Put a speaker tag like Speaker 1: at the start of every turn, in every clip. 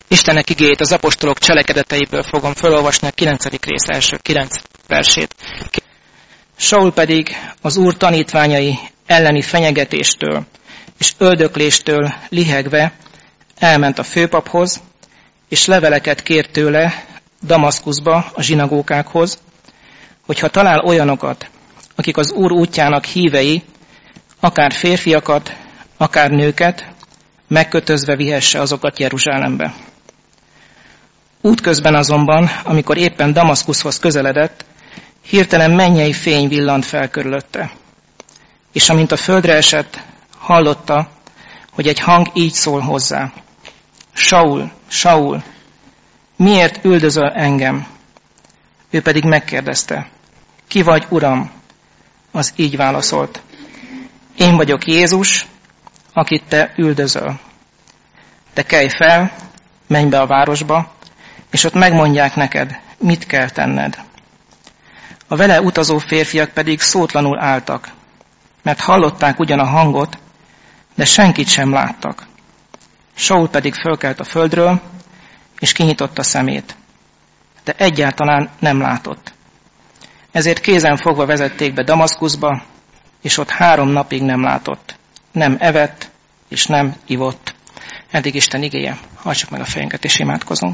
Speaker 1: Istennek igéjét az apostolok cselekedeteiből fogom felolvasni a 9. rész első 9 versét. Saul pedig az Úr tanítványai elleni fenyegetéstől és öldökléstől lihegve elment a főpaphoz, és leveleket kért tőle Damaszkuszba a zsinagógákhoz, hogyha talál olyanokat, akik az Úr útjának hívei, akár férfiakat, akár nőket, megkötözve vihesse azokat Jeruzsálembe. Útközben azonban, amikor éppen Damaszkuszhoz közeledett, hirtelen mennyei fény villant fel körülötte. És amint a földre esett, hallotta, hogy egy hang így szól hozzá. Saul, Saul, miért üldözöl engem? Ő pedig megkérdezte, ki vagy, Uram? Az így válaszolt, én vagyok Jézus, akit te üldözöl. Te kelj fel, menj be a városba, és ott megmondják neked, mit kell tenned. A vele utazó férfiak pedig szótlanul álltak, mert hallották ugyan a hangot, de senkit sem láttak. Saul pedig fölkelt a földről, és kinyitotta szemét, de egyáltalán nem látott. Ezért kézen fogva vezették be Damaszkuszba, és ott 3 napig nem látott. Nem evett, és nem ivott. Eddig Isten igéje. Hajtsuk meg a fejünket, és imádkozunk.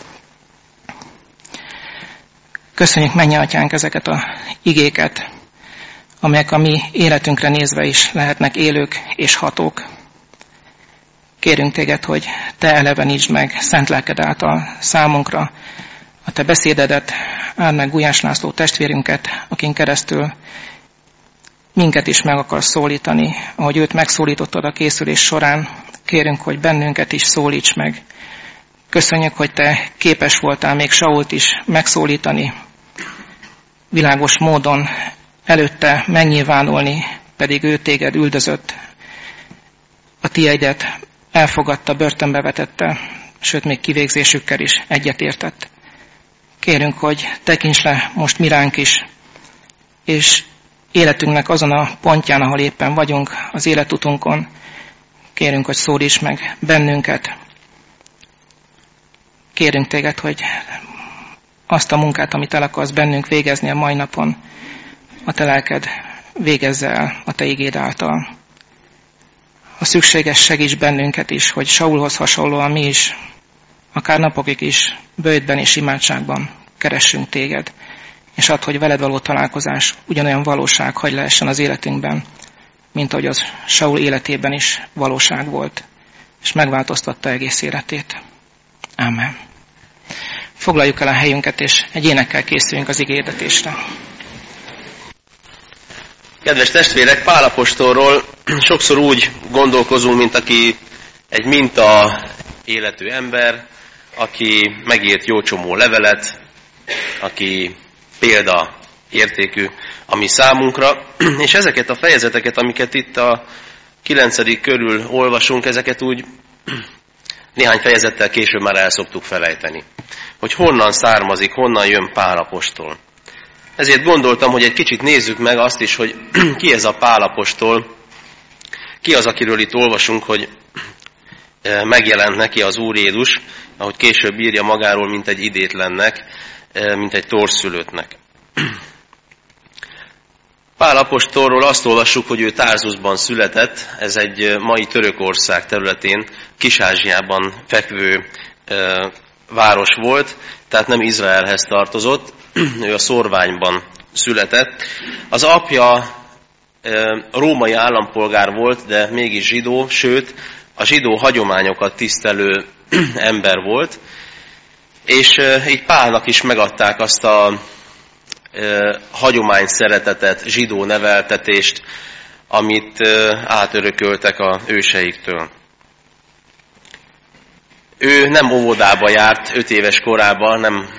Speaker 1: Köszönjük, Mennyi Atyánk, ezeket a igéket, amelyek a mi életünkre nézve is lehetnek élők és hatók. Kérünk téged, hogy te elevenítsd meg szent lelked által számunkra a te beszédedet, áld meg Gulyás László testvérünket, akin keresztül minket is meg akarsz szólítani, ahogy őt megszólítottad a készülés során. Kérünk, hogy bennünket is szólíts meg. Köszönjük, hogy te képes voltál még Sault is megszólítani, világos módon előtte megnyilvánulni, pedig ő téged üldözött, a tiédet elfogadta, börtönbe vetette, sőt még kivégzésükkel is egyetértett. Kérünk, hogy tekints le most miránk is, és életünknek azon a pontján, ahol éppen vagyunk, az életutunkon, kérünk, hogy szólíts meg bennünket. Kérünk téged, hogy azt a munkát, amit el akarsz bennünk végezni a mai napon, a te lelked végezze el a te igéd által. Ha szükséges, segíts bennünket is, hogy Saulhoz hasonlóan mi is, akár napokig is, böjtben és imádságban keressünk téged, és add, hogy veled való találkozás ugyanolyan valóság hagy lehessen az életünkben, mint ahogy az Saul életében is valóság volt, és megváltoztatta egész életét. Ámen. Foglaljuk el a helyünket, és egy énekkel készüljünk az igéhirdetésre.
Speaker 2: Kedves testvérek, Pál apostolról sokszor úgy gondolkozunk, mint aki egy minta életű ember, aki megírt jó csomó levelet, aki példa értékű a mi számunkra, és ezeket a fejezeteket, amiket itt a 9. körül olvasunk, ezeket úgy néhány fejezettel később már el szoktuk felejteni. Hogy honnan származik, honnan jön Pál apostol. Ezért gondoltam, hogy egy kicsit nézzük meg azt is, hogy ki ez a Pál apostol, ki az, akiről itt olvasunk, hogy megjelent neki az Úr Jézus, ahogy később írja magáról, mint egy idétlennek, mint egy torszülöttnek. Pál apostolról azt olvassuk, hogy ő Tarzusban született, ez egy mai Törökország területén, Kis-Ázsiában fekvő város volt, tehát nem Izraelhez tartozott, ő a Szorványban született. Az apja római állampolgár volt, de mégis zsidó, sőt, a zsidó hagyományokat tisztelő ember volt, és így Pálnak is megadták azt a hagyomány szeretetet, zsidó neveltetést, amit átörököltek a őseiktől. Ő nem óvodába járt 5 éves korában, nem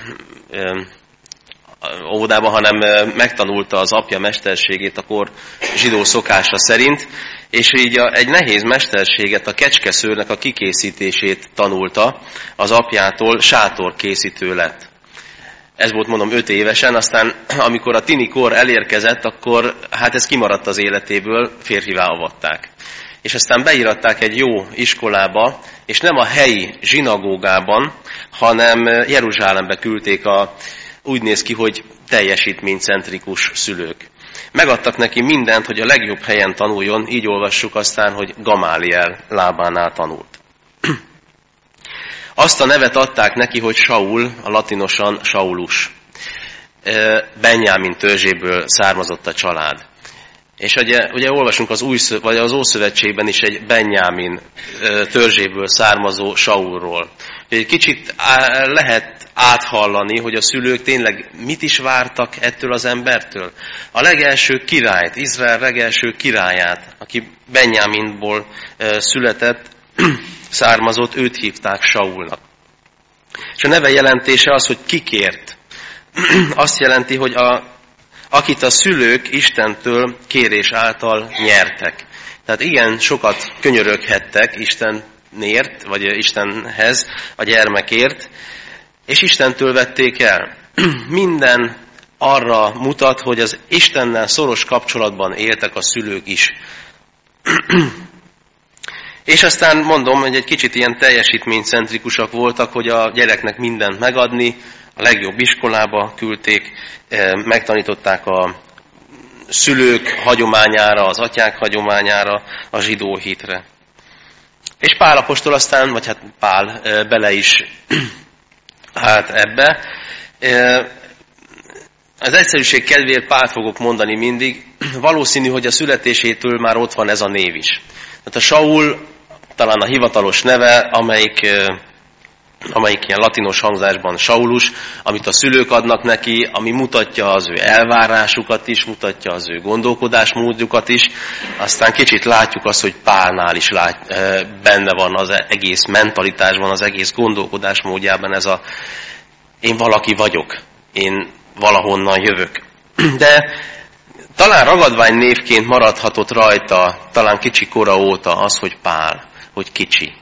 Speaker 2: óvodába, hanem megtanulta az apja mesterségét a kor zsidó szokása szerint, és így egy nehéz mesterséget, a kecskeszőrnek a kikészítését tanulta az apjától, sátorkészítő lett. Ez volt, mondom, 5 évesen, aztán amikor a tini kor elérkezett, akkor hát ez kimaradt az életéből, férfivá avatták. és aztán beíratták egy jó iskolába, és nem a helyi zsinagógában, hanem Jeruzsálembe küldték úgy néz ki, hogy teljesítménycentrikus szülők. Megadtak neki mindent, hogy a legjobb helyen tanuljon, így olvassuk aztán, hogy Gamáliel lábánál tanult. Azt a nevet adták neki, hogy Saul, a latinosan Saulus. Benjámin törzséből származott a család. És ugye olvasunk az Ószövetségben is egy Benjámin törzséből származó Saulról. Egy kicsit lehet áthallani, hogy a szülők tényleg mit is vártak ettől az embertől. A legelső királyt, Izrael legelső királyát, aki Benjáminból született, származott, őt hívták Saulnak. És a neve jelentése az, hogy kikért. Azt jelenti, hogy akit a szülők Istentől kérés által nyertek. Tehát igen, sokat könyöröghettek Istenért, vagy Istenhez, a gyermekért, és Istentől vették el. Minden arra mutat, hogy az Istennel szoros kapcsolatban éltek a szülők is. És aztán mondom, hogy egy kicsit ilyen teljesítménycentrikusak voltak, hogy a gyereknek mindent megadni, a legjobb iskolába küldték, megtanították a szülők hagyományára, az atyák hagyományára, a zsidó hitre. És Pál apostol aztán, vagy hát Pál bele is állt ebbe. Az egyszerűség kedvéért Pált fogok mondani mindig. Valószínű, hogy a születésétől már ott van ez a név is. Tehát a Saul talán a hivatalos neve, amelyik ilyen latinos hangzásban Saulus, amit a szülők adnak neki, ami mutatja az ő elvárásukat is, mutatja az ő gondolkodásmódjukat is. Aztán kicsit látjuk azt, hogy Pálnál is benne van az egész mentalitásban, az egész gondolkodásmódjában ez én valaki vagyok, én valahonnan jövök. De talán ragadvány névként maradhatott rajta, talán kicsi kora óta az, hogy Pál, hogy kicsi.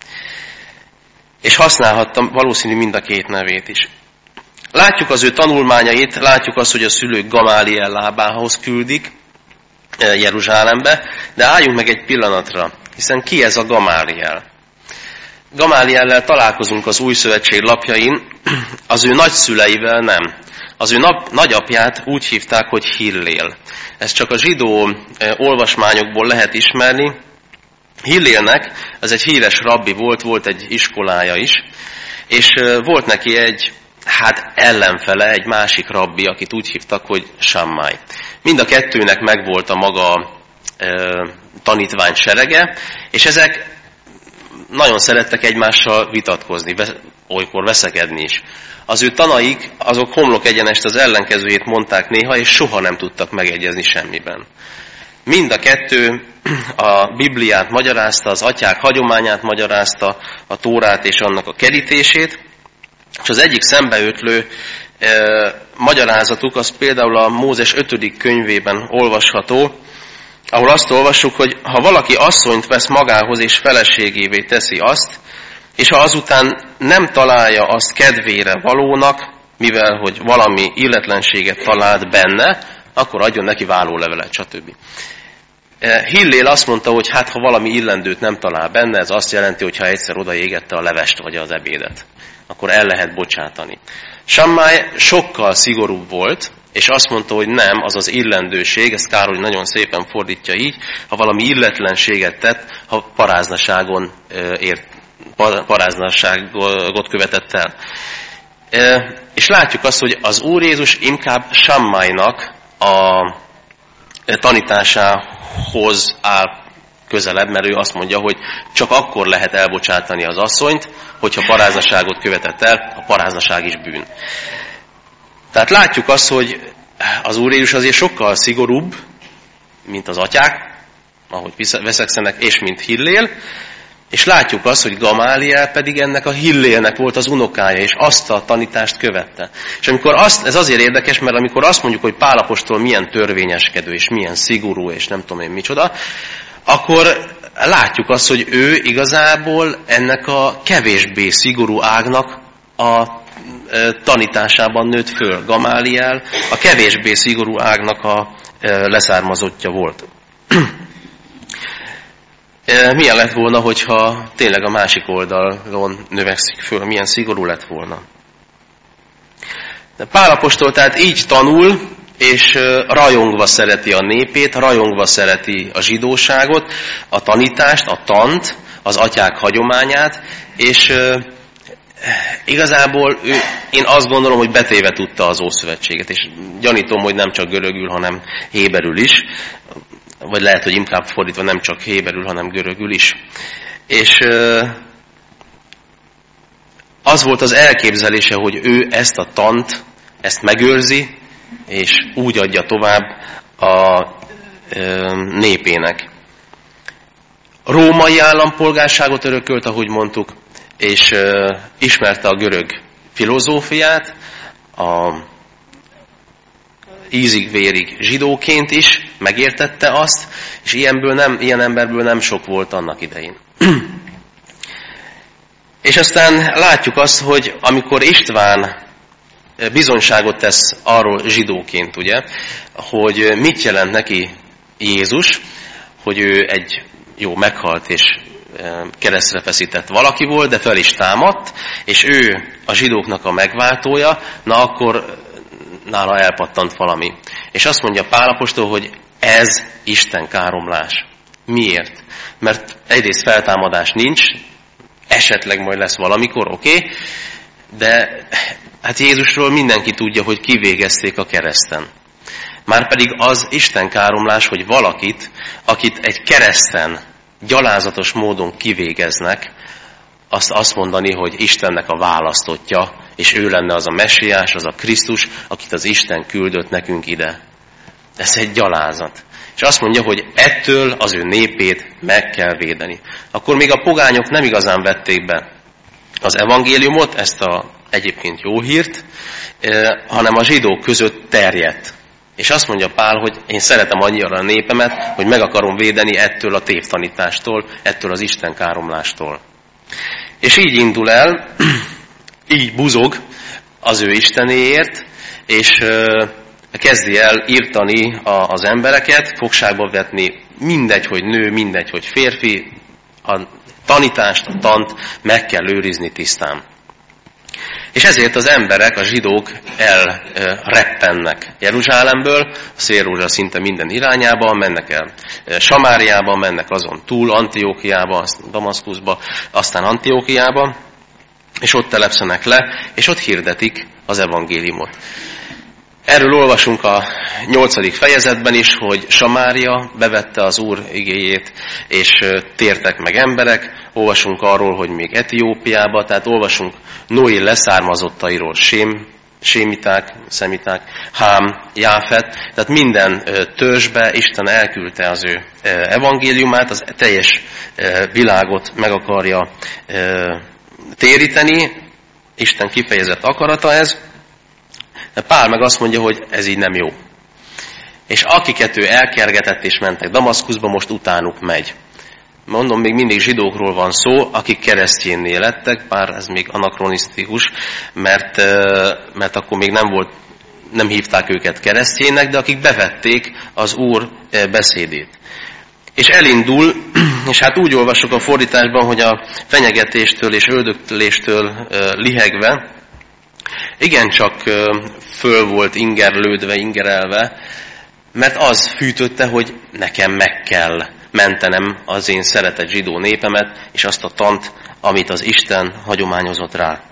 Speaker 2: És használhattam valószínű mind a két nevét is. Látjuk az ő tanulmányait, látjuk azt, hogy a szülők Gamáliel lábához küldik Jeruzsálembe, de álljunk meg egy pillanatra, hiszen ki ez a Gamáliel? Gamáliellel találkozunk az Új Szövetség lapjain, az ő nagyszüleivel nem. Az ő nagyapját úgy hívták, hogy Hillél. Ezt csak a zsidó olvasmányokból lehet ismerni. Hillélnek, ez egy híres rabbi volt egy iskolája is, és volt neki egy ellenfele, egy másik rabbi, akit úgy hívtak, hogy Shammai. Mind a kettőnek megvolt a maga tanítvány serege, és ezek nagyon szerettek egymással vitatkozni, olykor veszekedni is. Az ő tanaik, azok homlok egyenest az ellenkezőjét mondták néha, és soha nem tudtak megegyezni semmiben. Mind a kettő a Bibliát magyarázta, az atyák hagyományát magyarázta, a Tórát és annak a kerítését, és az egyik szembeötlő magyarázatuk az például a Mózes 5. könyvében olvasható, ahol azt olvassuk, hogy ha valaki asszonyt vesz magához és feleségévé teszi azt, és ha azután nem találja azt kedvére valónak, mivel hogy valami illetlenséget talált benne, akkor adjon neki vállólevelet, stb. Hillél azt mondta, hogy ha valami illendőt nem talál benne, ez azt jelenti, hogy ha egyszer odaégette a levest vagy az ebédet, akkor el lehet bocsátani. Shammai sokkal szigorúbb volt, és azt mondta, hogy nem, az az illendőség, ezt Károly nagyon szépen fordítja így, ha valami illetlenséget tett, ha paráznaságot követett el. És látjuk azt, hogy az Úr Jézus inkább Shammainak a tanításához áll közelebb, mert ő azt mondja, hogy csak akkor lehet elbocsátani az asszonyt, hogyha paráznaságot követett el, a paráznaság is bűn. Tehát látjuk azt, hogy az Úr Jézus azért sokkal szigorúbb, mint az atyák, ahogy veszekszenek, és mint Hillél, és látjuk azt, hogy Gamáliel pedig ennek a Hillélnek volt az unokája, és azt a tanítást követte. És amikor ez azért érdekes, mert amikor azt mondjuk, hogy Pál apostol milyen törvényeskedő, és milyen szigorú, és nem tudom én micsoda, akkor látjuk azt, hogy ő igazából ennek a kevésbé szigorú ágnak a tanításában nőtt föl. Gamáliel a kevésbé szigorú ágnak a leszármazottja volt. Milyen lett volna, hogyha tényleg a másik oldalon növekszik föl, milyen szigorú lett volna. De Pál apostol tehát így tanul, és rajongva szereti a népét, rajongva szereti a zsidóságot, a tanítást, a tant, az atyák hagyományát, és igazából én azt gondolom, hogy betéve tudta az Ószövetséget, és gyanítom, hogy nem csak görögül, hanem héberül is, vagy lehet, hogy inkább fordítva nem csak héberül, hanem görögül is. És az volt az elképzelése, hogy ő ezt a tant, ezt megőrzi, és úgy adja tovább a népének. Római állampolgárságot örökölt, ahogy mondtuk, és ismerte a görög filozófiát, a ízig-vérig zsidóként is, megértette azt, és ilyen emberből nem sok volt annak idején. És aztán látjuk azt, hogy amikor István bizonyságot tesz arról zsidóként, ugye, hogy mit jelent neki Jézus, hogy ő egy jó meghalt és keresztre feszített valaki volt, de fel is támadt, és ő a zsidóknak a megváltója, na akkor nála elpattant valami. És azt mondja Pál apostol, hogy ez Isten káromlás. Miért? Mert egyrészt feltámadás nincs, esetleg majd lesz valamikor, oké, de hát Jézusról mindenki tudja, hogy kivégezték a kereszten. Márpedig az Isten káromlás, hogy valakit, akit egy kereszten gyalázatos módon kivégeznek, azt mondani, hogy Istennek a választottja, és ő lenne az a messiás, az a Krisztus, akit az Isten küldött nekünk ide. Ez egy gyalázat. És azt mondja, hogy ettől az ő népét meg kell védeni. Akkor még a pogányok nem igazán vették be az evangéliumot, ezt a egyébként jó hírt, hanem a zsidók között terjedt. És azt mondja Pál, hogy én szeretem annyira a népemet, hogy meg akarom védeni ettől a tévtanítástól, ettől az Isten káromlástól. És így indul el, így buzog az ő Istenéért, és kezdi el írtani az embereket, fogságba vetni, mindegy, hogy nő, mindegy, hogy férfi, a tanítást, a tant meg kell őrizni tisztán. És ezért az emberek, a zsidók elreppennek Jeruzsálemből, a szélrózsa szinte minden irányába, mennek el Samáriába, mennek azon túl, Antiókiába, Damaszkuszba, aztán Antiókiába, és ott telepszenek le, és ott hirdetik az evangéliumot. Erről olvasunk a 8. fejezetben is, hogy Samária bevette az Úr igéjét, és tértek meg emberek. Olvasunk arról, hogy még Etiópiába, tehát olvasunk Noé leszármazottairól, sémiták, szemiták, Hám, Jáfet, tehát minden törzsbe Isten elküldte az ő evangéliumát, az teljes világot meg akarja téríteni, Isten kifejezett akarata ez. De Pál meg azt mondja, hogy ez így nem jó. És akiket ő elkergetett és mentek Damaszkuszba, most utánuk megy. Mondom, még mindig zsidókról van szó, akik keresztjénné lettek, bár ez még anakronisztikus, mert akkor még nem hívták őket keresztjénnek, de akik bevették az Úr beszédét. És elindul, és hát úgy olvasok a fordításban, hogy a fenyegetéstől és öldökléstől lihegve, igencsak föl volt ingerlődve, ingerelve, mert az fűtötte, hogy nekem meg kell mentenem az én szeretett zsidó népemet, és azt a tant, amit az Isten hagyományozott rá.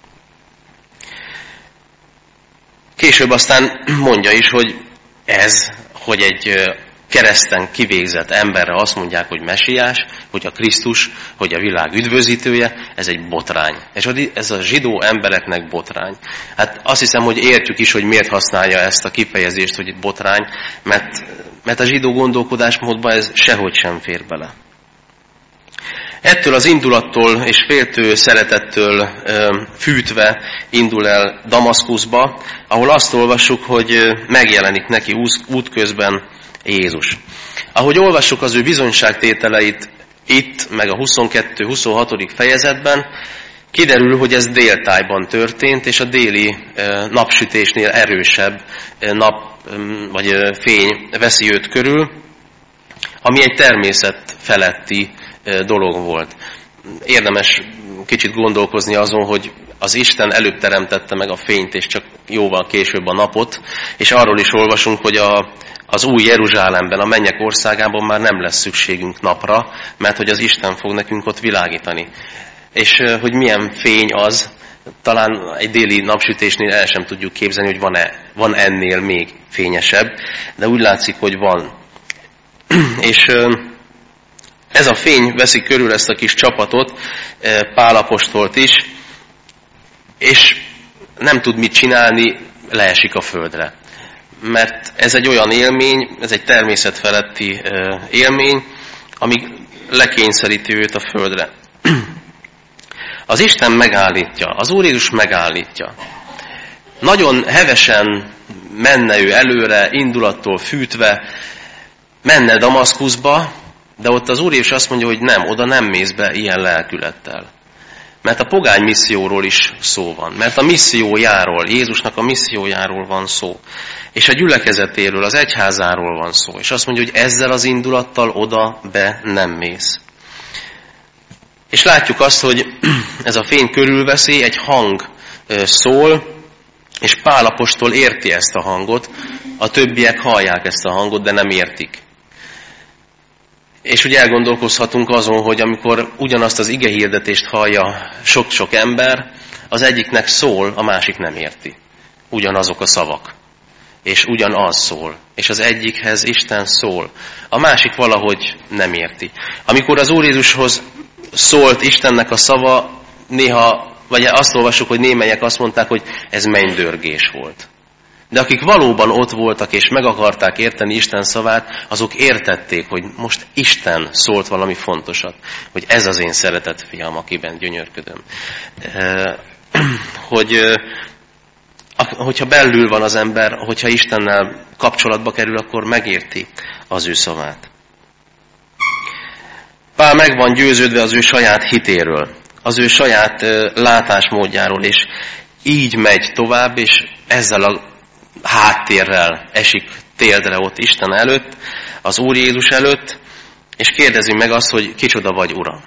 Speaker 2: Később aztán mondja is, hogy hogy egy kereszten kivégzett emberre azt mondják, hogy mesiás, hogy a Krisztus, hogy a világ üdvözítője, ez egy botrány. És ez a zsidó embereknek botrány. Hát azt hiszem, hogy értjük is, hogy miért használja ezt a kifejezést, hogy botrány, mert a zsidó gondolkodásmódban ez sehogy sem fér bele. Ettől az indulattól és féltő szeretettől fűtve indul el Damaszkuszba, ahol azt olvassuk, hogy megjelenik neki útközben Jézus. Ahogy olvassuk az ő bizonyságtételeit itt, meg a 22-26. fejezetben, kiderül, hogy ez déltájban történt, és a déli napsütésnél erősebb vagy fény veszi őt körül, ami egy természet feletti dolog volt. Érdemes kicsit gondolkozni azon, hogy az Isten előbb teremtette meg a fényt, és csak jóval később a napot, és arról is olvasunk, hogy az új Jeruzsálemben, a mennyek országában már nem lesz szükségünk napra, mert hogy az Isten fog nekünk ott világítani. És hogy milyen fény az, talán egy déli napsütésnél el sem tudjuk képzelni, hogy van ennél még fényesebb, de úgy látszik, hogy van. És ez a fény veszi körül ezt a kis csapatot, Pál apostolt is, és nem tud mit csinálni, leesik a földre. Mert ez egy olyan élmény, ez egy természetfeletti élmény, ami lekényszeríti őt a földre. Az Isten megállítja, az Úr Jézus megállítja. Nagyon hevesen menne ő előre, indulattól fűtve, menne Damaszkuszba, de ott az Úr Jézus azt mondja, hogy nem, oda nem mész be ilyen lelkülettel. Mert a pogány misszióról is szó van. Mert a missziójáról, Jézusnak a missziójáról van szó. És a gyülekezetéről, az egyházáról van szó. És azt mondja, hogy ezzel az indulattal oda be nem mész. És látjuk azt, hogy ez a fény körülveszi, egy hang szól, és Pál apostol érti ezt a hangot, a többiek hallják ezt a hangot, de nem értik. És ugye elgondolkozhatunk azon, hogy amikor ugyanazt az igehirdetést hallja sok-sok ember, az egyiknek szól, a másik nem érti. Ugyanazok a szavak. És ugyanaz szól. És az egyikhez Isten szól. A másik valahogy nem érti. Amikor az Úr Jézushoz szólt Istennek a szava, néha, vagy azt olvassuk, hogy némelyek azt mondták, hogy ez mennydörgés volt. De akik valóban ott voltak és meg akarták érteni Isten szavát, azok értették, hogy most Isten szólt valami fontosat. Hogy ez az én szeretett fiam, akiben gyönyörködöm. Hogyha belül van az ember, hogyha Istennel kapcsolatba kerül, akkor megérti az ő szavát. Pál meg van győződve az ő saját hitéről, az ő saját látásmódjáról, és így megy tovább, és ezzel a háttérrel esik térdre ott Isten előtt, az Úr Jézus előtt, és kérdezi meg azt, hogy kicsoda vagy, Uram.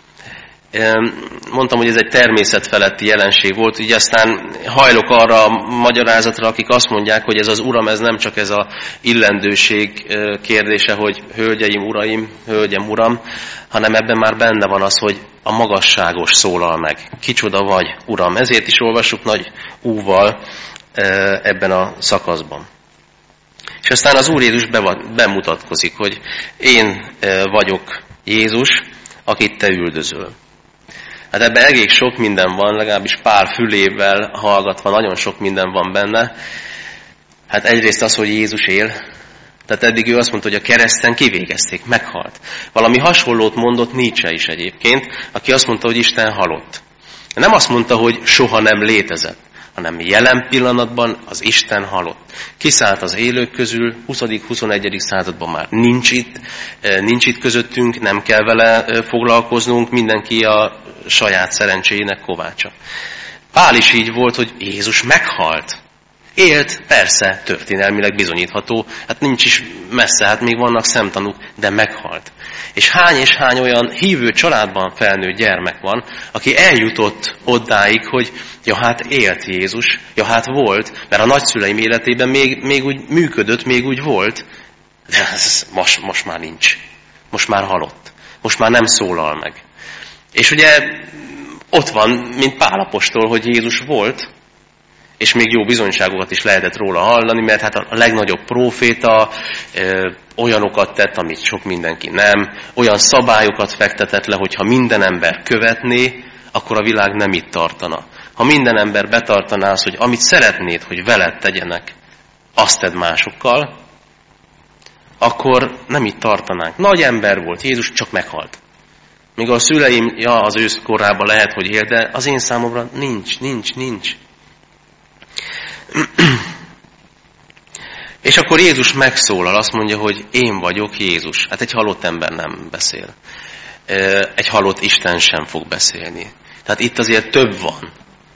Speaker 2: Mondtam, hogy ez egy természetfeletti jelenség volt, így aztán hajlok arra a magyarázatra, akik azt mondják, hogy ez az Uram, ez nem csak ez a illendőség kérdése, hogy hölgyeim, uraim, hölgyem, uram, hanem ebben már benne van az, hogy a magasságos szólal meg. Kicsoda vagy, Uram. Ezért is olvassuk nagy úval ebben a szakaszban. És aztán az Úr Jézus bemutatkozik, hogy én vagyok Jézus, akit te üldözöl. Hát ebben egész sok minden van, legalábbis Pál fülével hallgatva nagyon sok minden van benne. Hát egyrészt az, hogy Jézus él. Tehát eddig ő azt mondta, hogy a kereszten kivégezték, meghalt. Valami hasonlót mondott Nietzsche is egyébként, aki azt mondta, hogy Isten halott. Nem azt mondta, hogy soha nem létezett, hanem jelen pillanatban az Isten halott. Kiszállt az élők közül, 20.-21. században már nincs itt közöttünk, nem kell vele foglalkoznunk, mindenki a saját szerencséjének kovácsa. Pál is így volt, hogy Jézus meghalt. Élt, persze, történelmileg bizonyítható, hát nincs is messze, hát még vannak szemtanúk, de meghalt. És hány olyan hívő családban felnőtt gyermek van, aki eljutott oddáig, hogy ja hát élt Jézus, ja hát volt, mert a nagyszüleim életében még úgy működött, még úgy volt, de ez most már nincs. Most már halott. Most már nem szólal meg. És ugye ott van, mint Pál apostol, hogy Jézus volt, és még jó bizonyságokat is lehetett róla hallani, mert hát a legnagyobb próféta olyanokat tett, amit sok mindenki nem, olyan szabályokat fektetett le, hogy ha minden ember követné, akkor a világ nem itt tartana. Ha minden ember betartaná azt, hogy amit szeretnéd, hogy veled tegyenek, azt tedd másokkal, akkor nem itt tartanánk. Nagy ember volt, Jézus csak meghalt. Míg a szüleim, az ő korában lehet, hogy él, de az én számomra nincs. És akkor Jézus megszólal, azt mondja, hogy én vagyok Jézus. Hát egy halott ember nem beszél. Egy halott Isten sem fog beszélni. Tehát itt azért több van,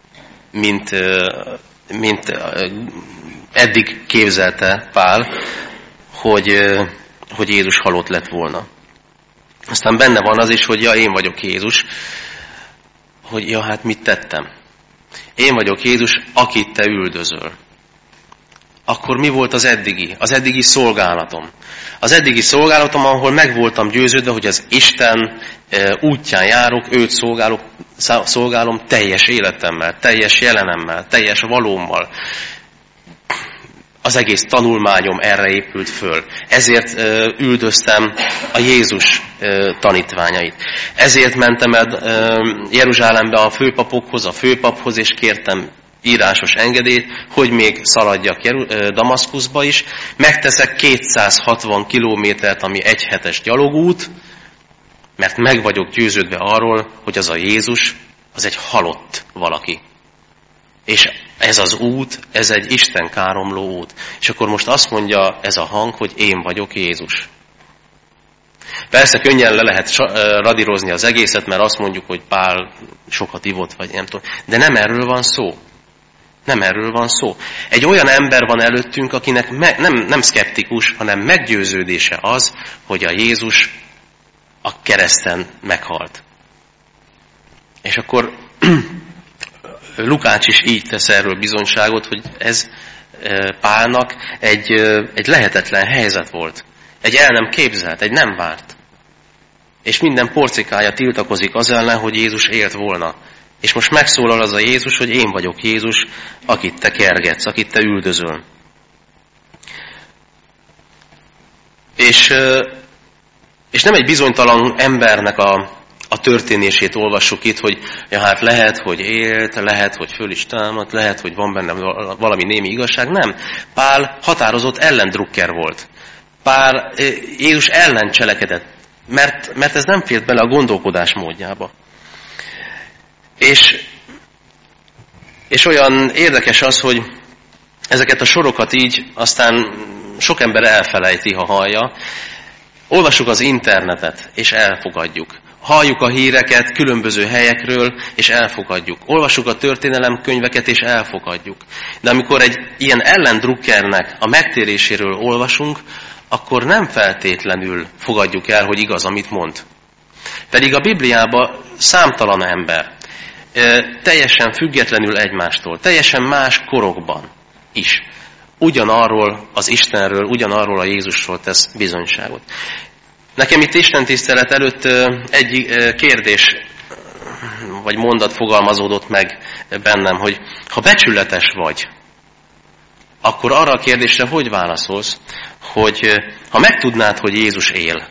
Speaker 2: mint eddig képzelte Pál, hogy Jézus halott lett volna. Aztán benne van az is, hogy ja, én vagyok Jézus, hogy ja, hát mit tettem? Én vagyok Jézus, akit te üldözöl. Akkor mi volt az eddigi? Az eddigi szolgálatom. Az eddigi szolgálatom, ahol meg voltam győződve, hogy az Isten útján járok, őt szolgálom teljes életemmel, teljes jelenemmel, teljes valómmal. Az egész tanulmányom erre épült föl. Ezért üldöztem a Jézus tanítványait. Ezért mentem el Jeruzsálembe a főpapokhoz, a főpaphoz, és kértem írásos engedélyt, hogy még szaladjak Damaszkuszba is. Megteszek 260 kilométert, ami egy hetes gyalogút, mert meg vagyok győződve arról, hogy az a Jézus, az egy halott valaki. És ez az út, ez egy Isten káromló út. És akkor most azt mondja ez a hang, hogy én vagyok Jézus. Persze könnyen le lehet radírozni az egészet, mert azt mondjuk, hogy Pál sokat ivott, vagy nem tudom. De nem erről van szó. Nem erről van szó. Egy olyan ember van előttünk, akinek nem szkeptikus, hanem meggyőződése az, hogy a Jézus a kereszten meghalt. És akkor Lukács is így tesz erről bizonyságot, hogy ez Pálnak egy lehetetlen helyzet volt. Egy el nem képzelt, egy nem várt. És minden porcikája tiltakozik az ellen, hogy Jézus élt volna. És most megszólal az a Jézus, hogy én vagyok Jézus, akit te kergetsz, akit te üldözöl. És nem egy bizonytalan embernek a történését olvassuk itt, hogy ja, hát lehet, hogy élt, lehet, hogy föl is támadt, lehet, hogy van benne valami némi igazság. Nem. Pál határozott ellendrukker volt. Pál Jézus ellen cselekedett, mert ez nem fért bele a gondolkodás módjába. És olyan érdekes az, hogy ezeket a sorokat így aztán sok ember elfelejti, ha hallja. Olvassuk az internetet, és elfogadjuk. Halljuk a híreket különböző helyekről, és elfogadjuk. Olvassuk a történelemkönyveket, és elfogadjuk. De amikor egy ilyen ellendrukkernek a megtéréséről olvasunk, akkor nem feltétlenül fogadjuk el, hogy igaz, amit mond. Pedig a Bibliában számtalan ember, teljesen függetlenül egymástól, teljesen más korokban is ugyanarról az Istenről, ugyanarról a Jézusról tesz bizonyságot. Nekem itt istentisztelet előtt egy kérdés vagy mondat fogalmazódott meg bennem, hogy ha becsületes vagy, akkor arra a kérdésre hogy válaszolsz, hogy ha megtudnád, hogy Jézus él,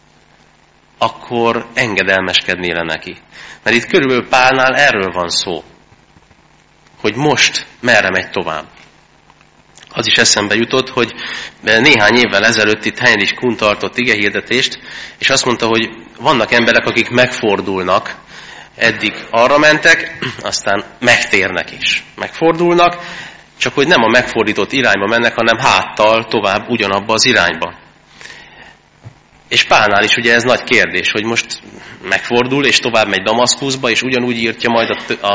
Speaker 2: akkor engedelmeskednél neki. Mert itt körülbelül Pálnál erről van szó, hogy most merre megy tovább. Az is eszembe jutott, hogy néhány évvel ezelőtt itt Heinrich Kuhn tartott igehirdetést, és azt mondta, hogy vannak emberek, akik megfordulnak, eddig arra mentek, aztán megtérnek is. Megfordulnak, csak hogy nem a megfordított irányba mennek, hanem háttal tovább ugyanabba az irányba. És Pálnál is ugye ez nagy kérdés, hogy most megfordul, és tovább megy Damaszkuszba, és ugyanúgy írtja majd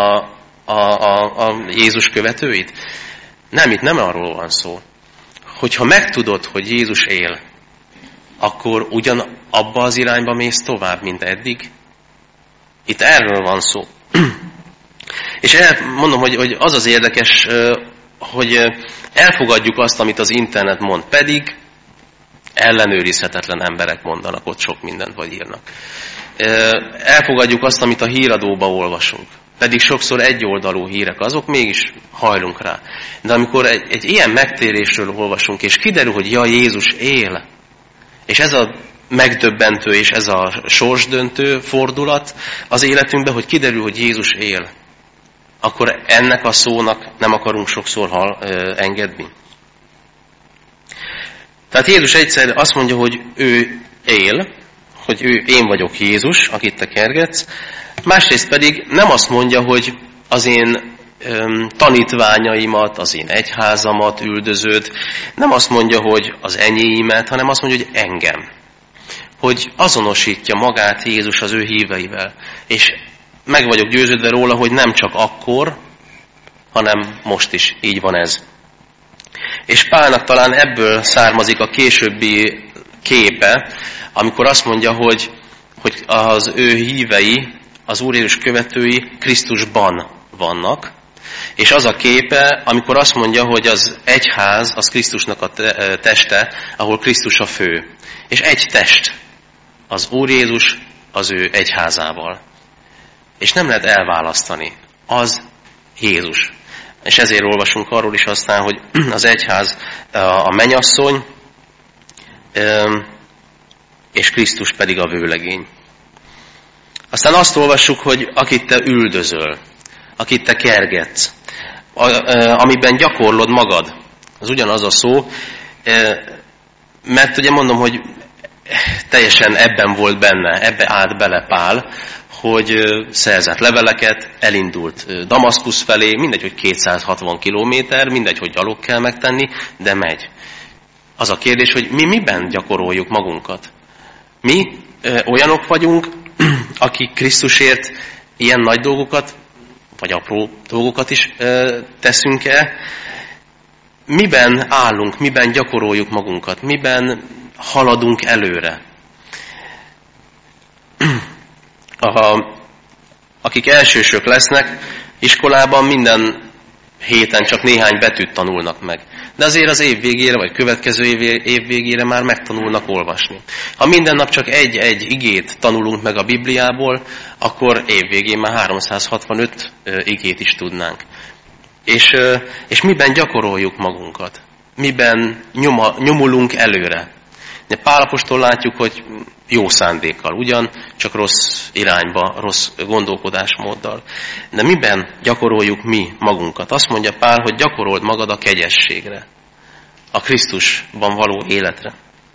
Speaker 2: a Jézus követőit. Nem, itt nem arról van szó. Hogyha megtudod, hogy Jézus él, akkor ugyan abba az irányba mész tovább, mint eddig. Itt erről van szó. És mondom, hogy az az érdekes, hogy elfogadjuk azt, amit az internet mond, pedig ellenőrizhetetlen emberek mondanak ott sok mindent, vagy írnak. Elfogadjuk azt, amit a híradóba olvasunk. Pedig sokszor egyoldalú hírek, azok mégis hajlunk rá. De amikor egy ilyen megtérésről olvasunk, és kiderül, hogy ja, Jézus él, és ez a megdöbbentő, és ez a sorsdöntő fordulat az életünkben, hogy kiderül, hogy Jézus él, akkor ennek a szónak nem akarunk sokszor engedni. Tehát Jézus egyszer azt mondja, hogy ő él, hogy én vagyok Jézus, akit te kergetsz, másrészt pedig nem azt mondja, hogy az én tanítványaimat, az én egyházamat üldöződ, nem azt mondja, hogy az enyéimet, hanem azt mondja, hogy engem. Hogy azonosítja magát Jézus az ő híveivel. És meg vagyok győződve róla, hogy nem csak akkor, hanem most is így van ez. És Pálnak talán ebből származik a későbbi képe, amikor azt mondja, hogy hogy az ő hívei, az Úr Jézus követői Krisztusban vannak, és az a képe, amikor azt mondja, hogy az egyház, az Krisztusnak a teste, ahol Krisztus a fő. És egy test, az Úr Jézus az ő egyházával. És nem lehet elválasztani. Az Jézus. És ezért olvasunk arról is aztán, hogy az egyház a mennyasszony, és Krisztus pedig a vőlegény. Aztán azt olvassuk, hogy akit te üldözöl, akit te kergetsz, amiben gyakorlod magad. Az ugyanaz a szó, mert ugye mondom, hogy teljesen ebben volt benne, ebbe állt bele Pál, hogy szerzett leveleket, elindult Damaszkusz felé, mindegy, hogy 260 kilométer, mindegy, hogy gyalog kell megtenni, de megy. Az a kérdés, hogy mi miben gyakoroljuk magunkat? Mi olyanok vagyunk, akik Krisztusért ilyen nagy dolgokat, vagy apró dolgokat is teszünk-e? Miben állunk, miben gyakoroljuk magunkat, miben haladunk előre? Akik elsősök lesznek, iskolában minden héten csak néhány betűt tanulnak meg. De azért az év végére, vagy következő év végére már megtanulnak olvasni. Ha minden nap csak egy-egy igét tanulunk meg a Bibliából, akkor év végén már 365 igét is tudnánk. És miben gyakoroljuk magunkat? Miben nyomulunk előre? De Pál apostol látjuk, hogy jó szándékkal, ugyan, csak rossz irányba, rossz gondolkodásmóddal. De miben gyakoroljuk mi magunkat? Azt mondja Pál, hogy gyakorold magad a kegyességre, a Krisztusban való életre.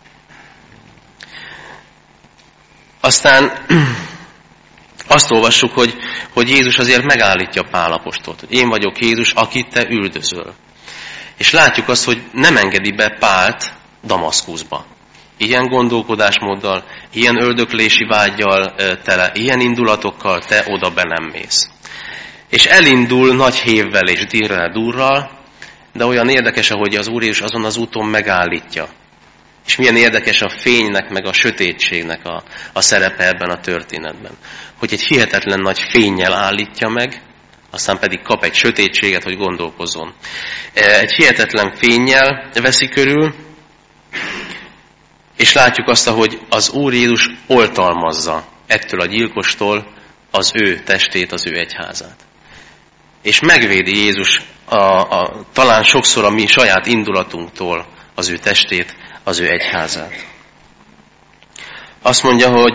Speaker 2: Aztán azt olvassuk, hogy Jézus azért megállítja Pál apostolt, hogy én vagyok Jézus, akit te üldözöl. És látjuk azt, hogy nem engedi be Pált Damaszkuszba. Ilyen gondolkodásmóddal, ilyen öldöklési vággyal tele, ilyen indulatokkal te oda be nem mész. És elindul nagy hévvel és dirrel durral, de olyan érdekes, ahogy az Úr Jézus azon az úton megállítja. És milyen érdekes a fénynek, meg a sötétségnek a szerepe ebben a történetben. Hogy egy hihetetlen nagy fénnyel állítja meg, aztán pedig kap egy sötétséget, hogy gondolkozzon. Egy hihetetlen fénnyel veszi körül, és látjuk azt, hogy az Úr Jézus oltalmazza ettől a gyilkostól az ő testét, az ő egyházát. És megvédi Jézus talán sokszor a mi saját indulatunktól az ő testét, az ő egyházát. Azt mondja,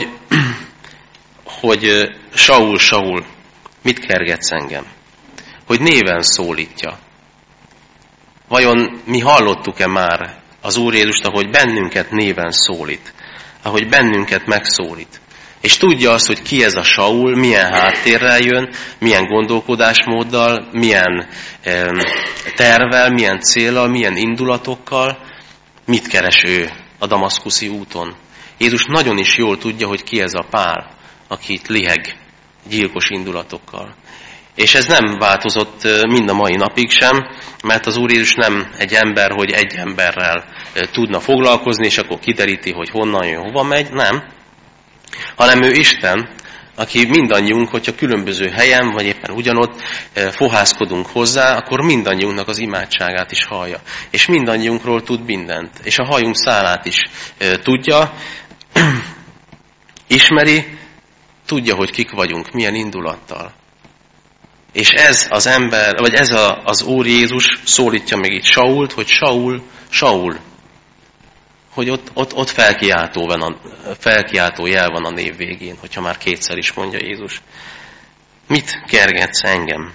Speaker 2: hogy Saul, Saul, mit kergetsz engem? Hogy néven szólítja. Vajon mi hallottuk-e már az Úr Jézust, ahogy bennünket néven szólít, ahogy bennünket megszólít. És tudja azt, hogy ki ez a Saul, milyen háttérrel jön, milyen gondolkodásmóddal, milyen tervvel, milyen céllal, milyen indulatokkal, mit keres ő a damaszkuszi úton. Jézus nagyon is jól tudja, hogy ki ez a Pál, aki itt liheg gyilkos indulatokkal. És ez nem változott mind a mai napig sem, mert az Úr Jézus nem egy ember, hogy egy emberrel tudna foglalkozni, és akkor kideríti, hogy honnan jön, hova megy, nem. Hanem ő Isten, aki mindannyiunk, hogyha különböző helyen, vagy éppen ugyanott fohászkodunk hozzá, akkor mindannyiunknak az imádságát is hallja. És mindannyiunkról tud mindent. És a hajunk szálát is tudja, ismeri, tudja, hogy kik vagyunk, milyen indulattal. És ez az ember, vagy ez az Úr Jézus szólítja meg itt Sault, hogy Saul, Saul. Hogy ott felkiáltó jel van a név végén, hogyha már kétszer is mondja Jézus. Mit kergetsz engem?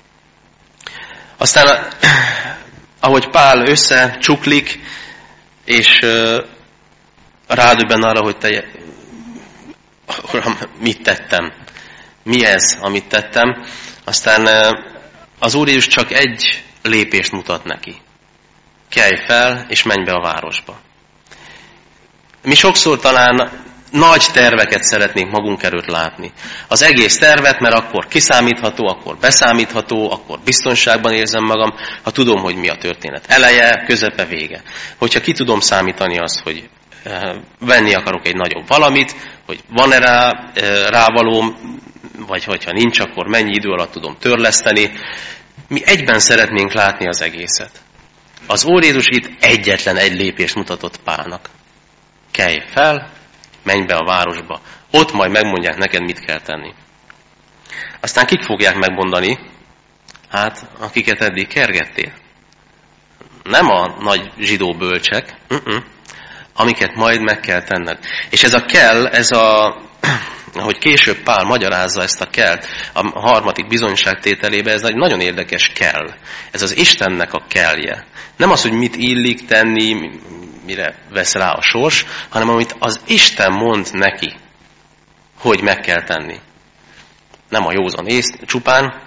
Speaker 2: Aztán, ahogy Pál összecsuklik, és rádöbben arra, hogy te, Uram, mit tettem? Mi ez, amit tettem? Aztán az Úr Jézus csak egy lépést mutat neki. Kelj fel, és menj be a városba. Mi sokszor talán nagy terveket szeretnénk magunk előtt látni. Az egész tervet, mert akkor kiszámítható, akkor beszámítható, akkor biztonságban érzem magam, ha tudom, hogy mi a történet eleje, közepe, vége. Hogyha ki tudom számítani azt, hogy venni akarok egy nagyobb valamit, hogy van-e rávalóm, vagy hogyha nincs, akkor mennyi idő alatt tudom törleszteni. Mi egyben szeretnénk látni az egészet. Az Úr Jézus itt egyetlen egy lépést mutatott Pálnak. Kelj fel, menj be a városba. Ott majd megmondják neked, mit kell tenni. Aztán kik fogják megmondani? Hát, akiket eddig kergettél. Nem a nagy zsidó bölcsek, amiket majd meg kell tenned. És ez a kell, ahogy később Pál magyarázza ezt a kelt, a harmadik bizonyságtételében, ez egy nagyon érdekes kell. Ez az Istennek a kellje. Nem az, hogy mit illik tenni, mire vesz rá a sors, hanem amit az Isten mond neki, hogy meg kell tenni. Nem a józan ész csupán.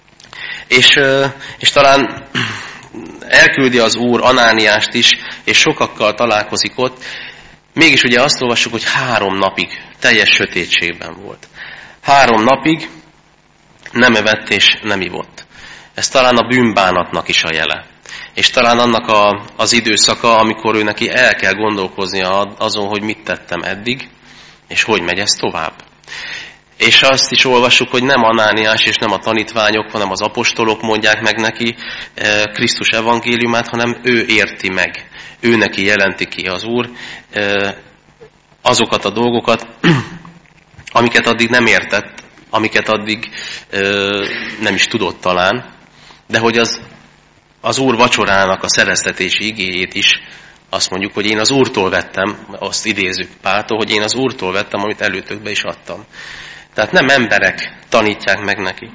Speaker 2: És talán elküldi az Úr Anániást is, és sokakkal találkozik ott. Mégis ugye azt olvassuk, hogy 3 napig teljes sötétségben volt. 3 napig nem evett és nem ivott. Ez talán a bűnbánatnak is a jele. És talán annak az időszaka, amikor ő neki el kell gondolkoznia azon, hogy mit tettem eddig, és hogy megy ez tovább. És azt is olvassuk, hogy nem Anániás és nem a tanítványok, hanem az apostolok mondják meg neki Krisztus evangéliumát, hanem ő érti meg. Ő neki jelenti ki az Úr azokat a dolgokat, amiket addig nem értett, amiket addig nem is tudott talán, de hogy az Úr vacsorának a szereztetési igéjét is azt mondjuk, hogy én az Úrtól vettem, azt idézzük Páltól, hogy én az Úrtól vettem, amit előtökbe is adtam. Tehát nem emberek tanítják meg neki.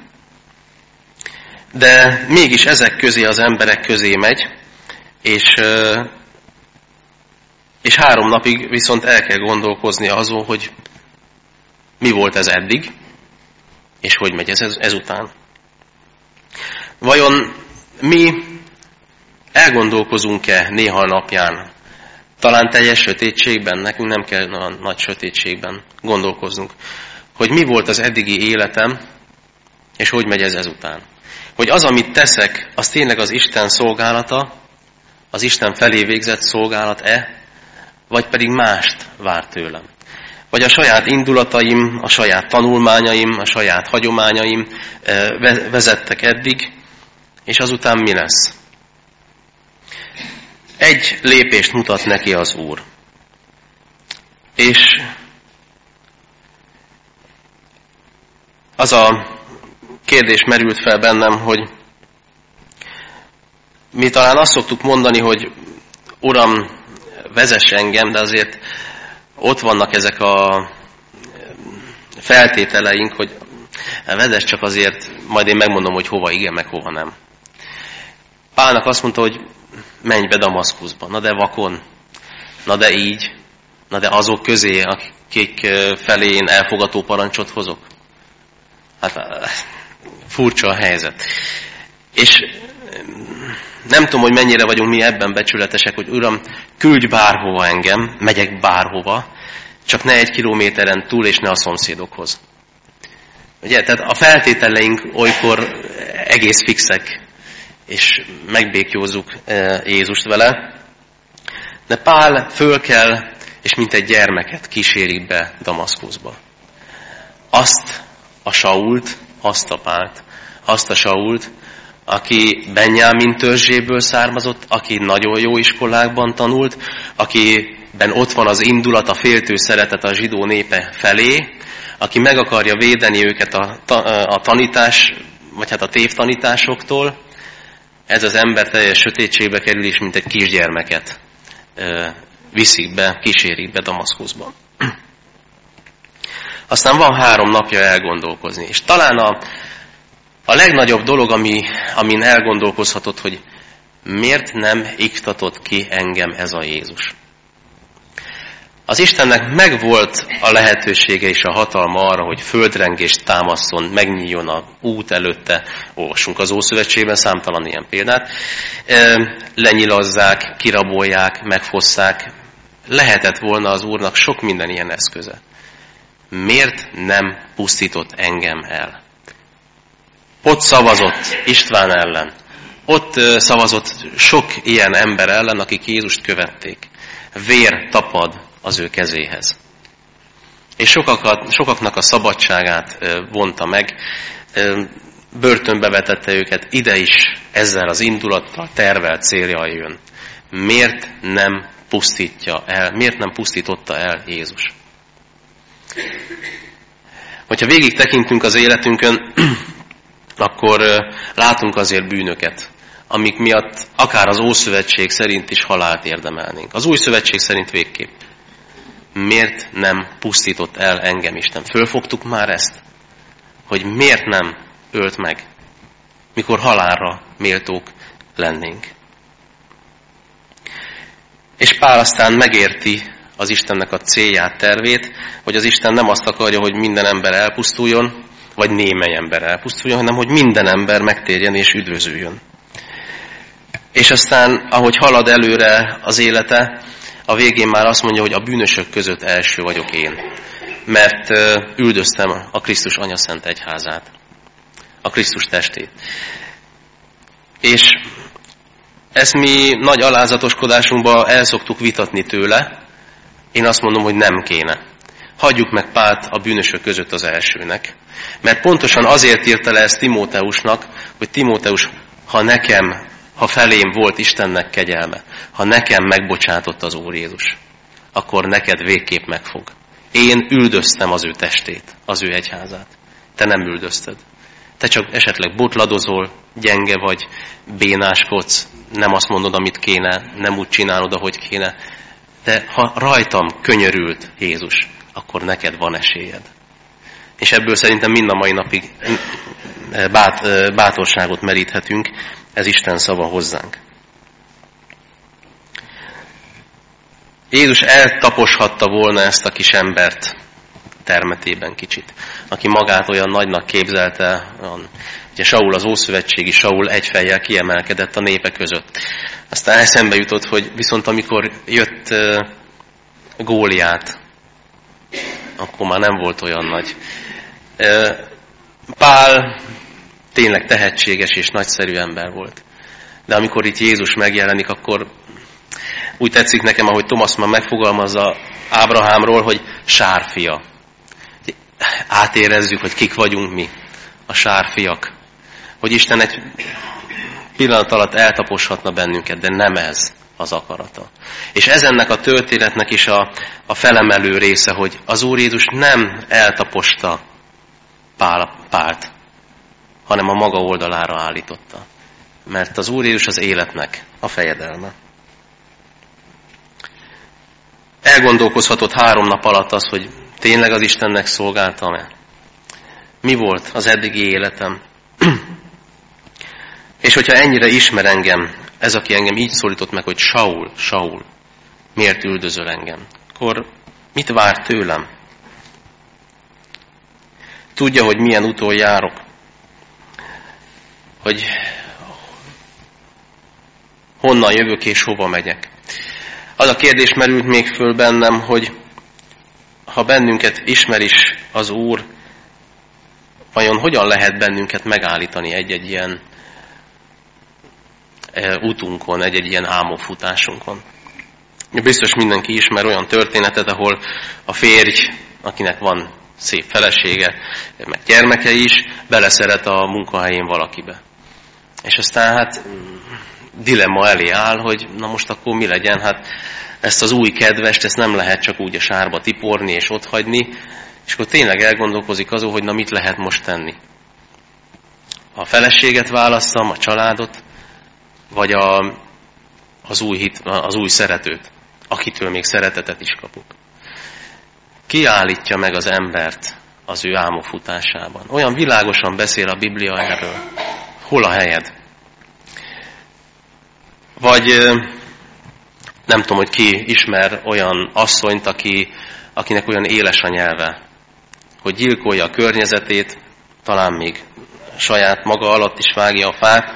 Speaker 2: De mégis ezek közé az emberek közé megy, és 3 napig viszont el kell gondolkozni azon, hogy mi volt ez eddig, és hogy megy ez ezután. Vajon mi elgondolkozunk-e néha a napján? Talán teljes sötétségben, nekünk nem kell a nagy sötétségben gondolkoznunk. Hogy mi volt az eddigi életem, és hogy megy ez ezután. Hogy az, amit teszek, az tényleg az Isten szolgálata, az Isten felé végzett szolgálat-e, vagy pedig mást vár tőlem. Vagy a saját indulataim, a saját tanulmányaim, a saját hagyományaim vezettek eddig, és azután mi lesz? Egy lépést mutat neki az Úr. És az a kérdés merült fel bennem, hogy mi talán azt szoktuk mondani, hogy Uram, vezess engem, de azért ott vannak ezek a feltételeink, hogy vezess csak azért, majd én megmondom, hogy hova igen, meg hova nem. Pálnak azt mondta, hogy menj be Damaszkuszba, na de vakon, na de így, na de azok közé, akik felé én elfogató parancsot hozok. Hát furcsa a helyzet. És nem tudom, hogy mennyire vagyunk mi ebben becsületesek, hogy Uram, küldj bárhova engem, megyek bárhova, csak ne 1 kilométeren túl, és ne a szomszédokhoz. Ugye, tehát a feltételeink olykor egész fixek, és megbékjózzuk Jézust vele. De Pál fölkel, és mint egy gyermeket kísérik be Damaszkuszba. Azt a Sault, azt a Pált, azt a Sault, aki Benjámin törzséből származott, aki nagyon jó iskolákban tanult, akiben ott van az indulat, a féltő szeretet a zsidó népe felé, aki meg akarja védeni őket a tanítás, vagy hát a tévtanításoktól, ez az ember teljes sötétségbe kerül, és mint egy kisgyermeket viszik be, kísérik be Damaszkuszba. Aztán van 3 napja elgondolkozni, és talán a legnagyobb dolog, amin elgondolkozhatott, hogy miért nem iktatott ki engem ez a Jézus. Az Istennek megvolt a lehetősége és a hatalma arra, hogy földrengést támaszon, megnyíljon a út előtte, olvassunk az Ószövetségben számtalan ilyen példát, lenyilazzák, kirabolják, megfosszák. Lehetett volna az Úrnak sok minden ilyen eszköze. Miért nem pusztított engem el? Ott szavazott István ellen. Ott szavazott sok ilyen ember ellen, akik Jézust követték. Vér tapad az ő kezéhez. És sokaknak a szabadságát vonta meg, börtönbe vetette őket, ide is ezzel az indulattal, tervelt céljal jön. Miért nem pusztította el Jézus? Hogyha végig tekintünk az életünkön, akkor látunk azért bűnöket, amik miatt akár az Ószövetség szerint is halált érdemelnénk. Az Új Szövetség szerint végképp. Miért nem pusztított el engem Isten? Fölfogtuk már ezt? Hogy miért nem ölt meg, mikor halálra méltók lennénk. És Pál aztán megérti az Istennek a célját, tervét, hogy az Isten nem azt akarja, hogy minden ember elpusztuljon, vagy némely ember elpusztuljon, hanem hogy minden ember megtérjen és üdvözüljön. És aztán, ahogy halad előre az élete, a végén már azt mondja, hogy a bűnösök között első vagyok én. Mert üldöztem a Krisztus anyaszent egyházát, a Krisztus testét. És ezt mi nagy alázatoskodásunkban el szoktuk vitatni tőle. Én azt mondom, hogy nem kéne. Hagyjuk meg Pált a bűnösök között az elsőnek. Mert pontosan azért írta le ezt Timóteusnak, hogy Timóteus, ha felém volt Istennek kegyelme, ha nekem megbocsátott az Úr Jézus, akkor neked végképp megfog. Én üldöztem az ő testét, az ő egyházát. Te nem üldözted. Te csak esetleg botladozol, gyenge vagy, bénáskodsz, nem azt mondod, amit kéne, nem úgy csinálod, ahogy kéne. De ha rajtam könyörült Jézus, akkor neked van esélyed. És ebből szerintem mind a mai napig bátorságot meríthetünk, ez Isten szava hozzánk. Jézus eltaposhatta volna ezt a kis embert termetében kicsit, aki magát olyan nagynak képzelte, ugye Saul, az ószövetségi Saul egy fejjel kiemelkedett a népe között. Aztán eszembe jutott, hogy viszont amikor jött Góliát, akkor már nem volt olyan nagy. Pál tényleg tehetséges és nagyszerű ember volt. De amikor itt Jézus megjelenik, akkor úgy tetszik nekem, ahogy Thomas már megfogalmazza Ábrahámról, hogy sárfia. Átérezzük, hogy kik vagyunk mi, a sárfiak. Hogy Isten egy pillanat alatt eltaposhatna bennünket, de nem ez az akarata. És ez ennek a történetnek is a felemelő része, hogy az Úr Jézus nem eltaposta Pált, hanem a maga oldalára állította. Mert az Úr Jézus az életnek a fejedelme. Elgondolkozhatott 3 nap alatt az, hogy tényleg az Istennek szolgáltam-e? Mi volt az eddigi életem? És hogyha ennyire ismer engem, ez, aki engem így szólított meg, hogy Saul, Saul, miért üldözöl engem? Akkor mit vár tőlem? Tudja, hogy milyen úton járok? Hogy honnan jövök és hova megyek? Az a kérdés merült még föl bennem, hogy ha bennünket ismer is az Úr, vajon hogyan lehet bennünket megállítani egy-egy ilyen útunkon, egy-egy ilyen álmokfutásunkon? Biztos mindenki ismer olyan történetet, ahol a férj, akinek van szép felesége, meg gyermeke is, beleszeret a munkahelyén valakibe. És aztán hát dilemma elé áll, hogy na most akkor mi legyen, hát ezt az új kedvest, ezt nem lehet csak úgy a sárba tiporni és otthagyni, és akkor tényleg elgondolkozik azon, hogy na mit lehet most tenni. A feleséget válasszam, a családot, vagy az új szeretőt, akitől még szeretetet is kapok. Ki állítja meg az embert az ő álmokfutásában? Olyan világosan beszél a Biblia erről. Hol a helyed? Vagy nem tudom, hogy ki ismer olyan asszonyt, akinek olyan éles a nyelve, hogy gyilkolja a környezetét, talán még saját maga alatt is vágja a fát,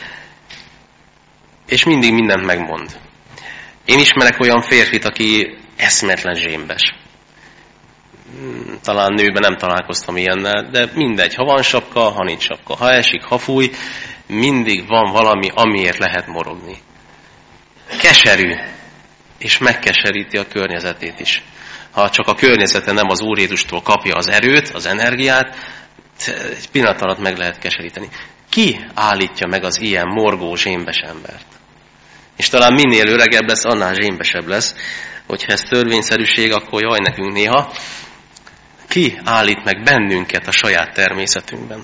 Speaker 2: és mindig mindent megmond. Én ismerek olyan férfit, aki eszméletlen zsémbes. Talán nőben nem találkoztam ilyennel, de mindegy, ha van sapka, ha nincs sapka, ha esik, ha fúj, mindig van valami, amiért lehet morogni. Keserű, és megkeseríti a környezetét is. Ha csak a környezete nem az Úr Jézustól kapja az erőt, az energiát, egy pillanat alatt meg lehet keseríteni. Ki állítja meg az ilyen morgó, zsémbes embert? És talán minél öregebb lesz, annál zsémbesebb lesz. Hogyha ez törvényszerűség, akkor jaj nekünk néha. Ki állít meg bennünket a saját természetünkben?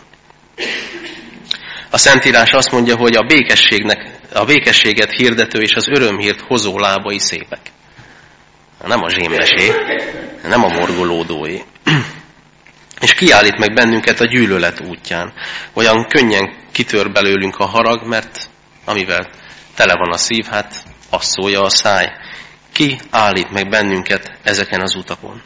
Speaker 2: A Szentírás azt mondja, hogy a békességet hirdető és az örömhírt hozó lábai szépek. Nem a zsémbesé, nem a morgolódóé. És kiállít meg bennünket a gyűlölet útján. Olyan könnyen kitör belőlünk a harag, mert amivel tele van a szív, hát azt szólja a száj. Ki állít meg bennünket ezeken az utakon?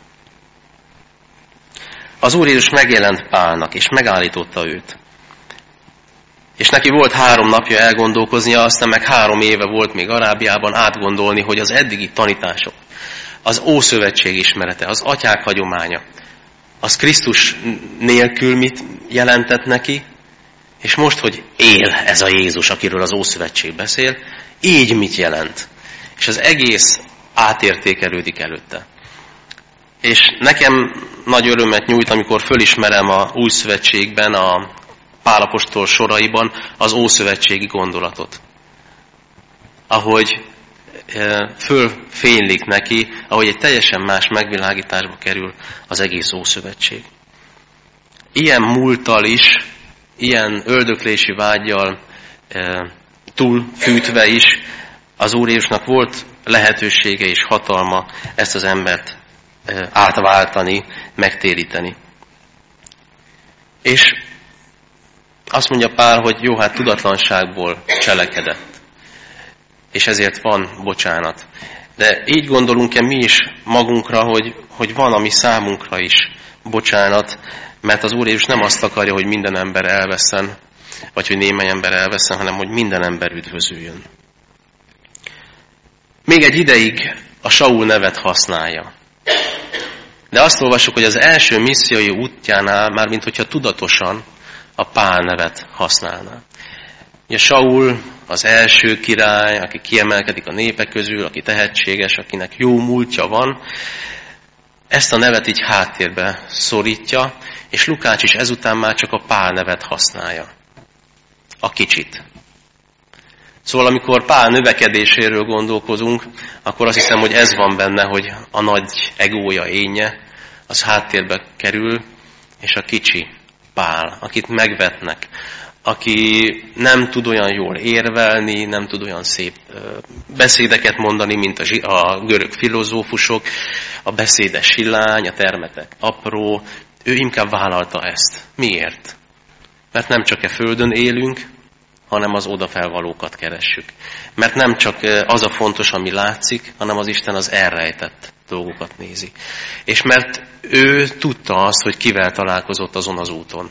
Speaker 2: Az Úr Jézus megjelent Pálnak, és megállította őt. És neki volt 3 napja elgondolkoznia, aztán meg 3 éve volt még Arábiában átgondolni, hogy az eddigi tanítások, az Ószövetség ismerete, az atyák hagyománya, az Krisztus nélkül mit jelentett neki, és most, hogy él ez a Jézus, akiről az Ószövetség beszél, így mit jelent. És az egész átértékelődik előtte. És nekem nagy örömet nyújt, amikor fölismerem a Új Szövetségben, a Pál apostol soraiban az ószövetségi gondolatot. Ahogy fölfénylik neki, ahogy egy teljesen más megvilágításba kerül az egész Ószövetség. Ilyen múlttal is, ilyen öldöklési vággyal túlfűtve is az Úr Jézusnak volt lehetősége és hatalma ezt az embert átváltani, megtéríteni. És azt mondja Pál, hogy jó, hát tudatlanságból cselekedett, és ezért van bocsánat. De így gondolunk-e mi is magunkra, hogy van a mi számunkra is bocsánat, mert az Úr Jézus nem azt akarja, hogy minden ember elvesszen, vagy hogy némely ember elvesszen, hanem hogy minden ember üdvözüljön. Még egy ideig a Saul nevet használja. De azt olvassuk, hogy az első missziói útjánál, mármint hogyha tudatosan, a Pál nevet használná. Ugye Saul az első király, aki kiemelkedik a népek közül, aki tehetséges, akinek jó múltja van, ezt a nevet így háttérbe szorítja, és Lukács is ezután már csak a Pál nevet használja. A kicsit. Szóval amikor Pál növekedéséről gondolkozunk, akkor azt hiszem, hogy ez van benne, hogy a nagy egója, énje, az háttérbe kerül, és a kicsi Pál, akit megvetnek, aki nem tud olyan jól érvelni, nem tud olyan szép beszédeket mondani, mint a görög filozófusok, a beszédes sillány, a termetek apró, ő inkább vállalta ezt. Miért? Mert nem csak földön élünk, hanem az odafelvalókat keressük. Mert nem csak az a fontos, ami látszik, hanem az Isten az elrejtett dolgokat nézi. És mert ő tudta azt, hogy kivel találkozott azon az úton.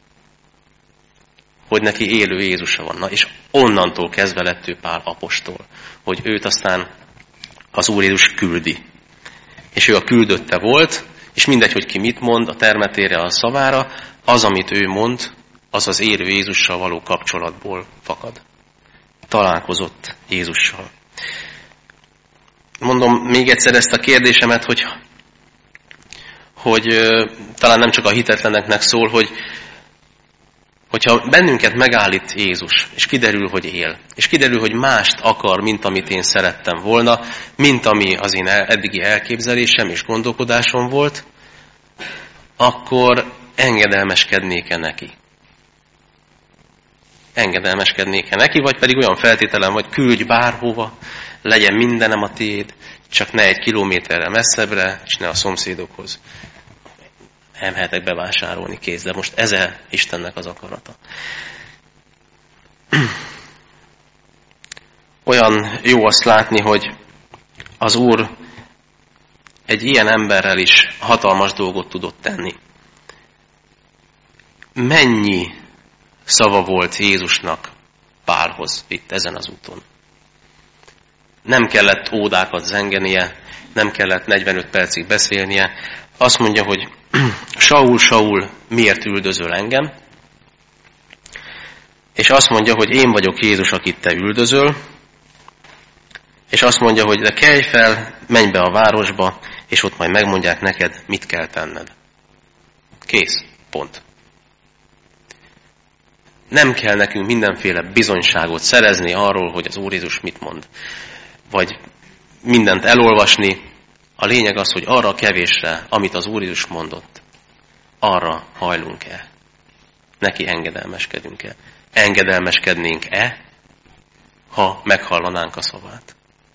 Speaker 2: Hogy neki élő Jézusa van. És onnantól kezdve lett ő Pál apostol. Hogy őt aztán az Úr Jézus küldi. És ő a küldötte volt, és mindegy, hogy ki mit mond, a termetére, a szavára, az, amit ő mond, az az élő Jézussal való kapcsolatból fakad. Találkozott Jézussal. Mondom még egyszer ezt a kérdésemet, hogy talán nem csak a hitetleneknek szól, hogyha bennünket megállít Jézus, és kiderül, hogy él, és kiderül, hogy mást akar, mint amit én szerettem volna, mint ami az én eddigi elképzelésem és gondolkodásom volt, akkor engedelmeskednék-e neki? Engedelmeskednék-e neki, vagy pedig olyan feltételem, hogy küldj bárhova, legyen mindenem a tiéd, csak ne 1 kilométerre messzebbre, és ne a szomszédokhoz. Elmehetek bevásárolni, kész, de most ez Istennek az akarata. Olyan jó azt látni, hogy az Úr egy ilyen emberrel is hatalmas dolgot tudott tenni. Mennyi szava volt Jézusnak Pálhoz itt ezen az úton. Nem kellett ódákat zengenie, nem kellett 45 percig beszélnie. Azt mondja, hogy Saul, Saul, miért üldözöl engem? És azt mondja, hogy én vagyok Jézus, akit te üldözöl, És azt mondja, hogy de kelj fel, menj be a városba, és ott majd megmondják neked, mit kell tenned. Kész. Pont. Nem kell nekünk mindenféle bizonyságot szerezni arról, hogy az Úr Jézus mit mond. Vagy mindent elolvasni. A lényeg az, hogy arra a kevésre, amit az Úr Jézus mondott, arra hajlunk-e? Neki engedelmeskedünk-e? Engedelmeskednénk-e, ha meghallanánk a szavát?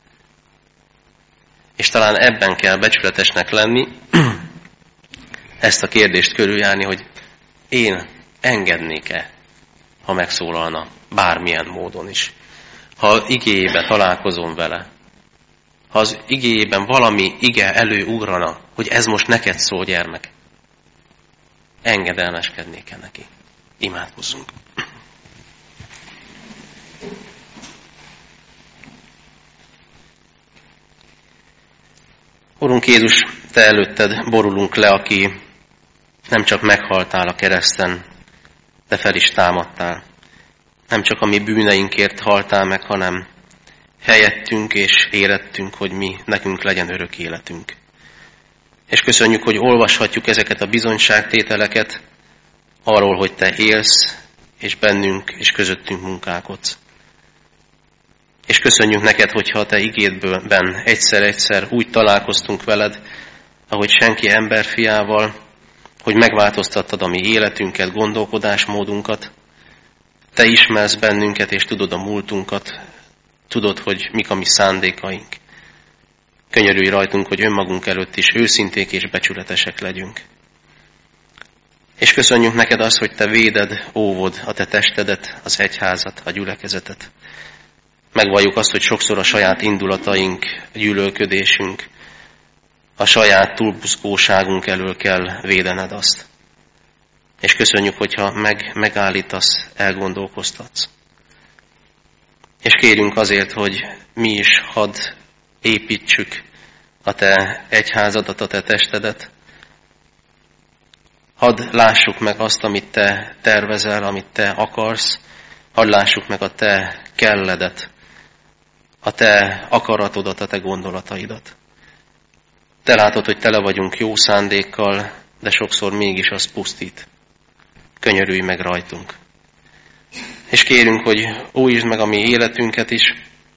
Speaker 2: És talán ebben kell becsületesnek lenni, ezt a kérdést körüljárni, hogy én engednék-e, ha megszólalna bármilyen módon is. Ha igéjében találkozom vele, ha az igéjében valami ige előugrana, hogy ez most neked szól, gyermek, engedelmeskednék-e neki? Imádkozzunk. Urunk Jézus, Te előtted borulunk le, aki nem csak meghaltál a kereszten, de fel is támadtál. Nem csak a mi bűneinkért haltál meg, hanem helyettünk és érettünk, hogy nekünk legyen örök életünk. És köszönjük, hogy olvashatjuk ezeket a bizonyságtételeket arról, hogy Te élsz, és bennünk és közöttünk munkálkodsz. És köszönjük neked, hogyha a Te igédben egyszer-egyszer úgy találkoztunk veled, ahogy senki emberfiával, hogy megváltoztattad a mi életünket, gondolkodásmódunkat. Te ismersz bennünket, és tudod a múltunkat, tudod, hogy mik a mi szándékaink. Könyörülj rajtunk, hogy önmagunk előtt is őszinték és becsületesek legyünk. És köszönjük neked azt, hogy Te véded, óvod a Te testedet, az egyházat, a gyülekezetet. Megvalljuk azt, hogy sokszor a saját indulataink, a gyűlölködésünk, a saját túlbuzgóságunk elől kell védened azt. És köszönjük, hogyha megállítasz, elgondolkoztatsz. És kérünk azért, hogy mi is hadd építsük a Te egyházadat, a Te testedet. Hadd lássuk meg azt, amit Te tervezel, amit Te akarsz. Hadd lássuk meg a Te kelledet, a Te akaratodat, a Te gondolataidat. Te látod, hogy tele vagyunk jó szándékkal, de sokszor mégis az pusztít. Könyörülj meg rajtunk. És kérünk, hogy újítsd meg a mi életünket is,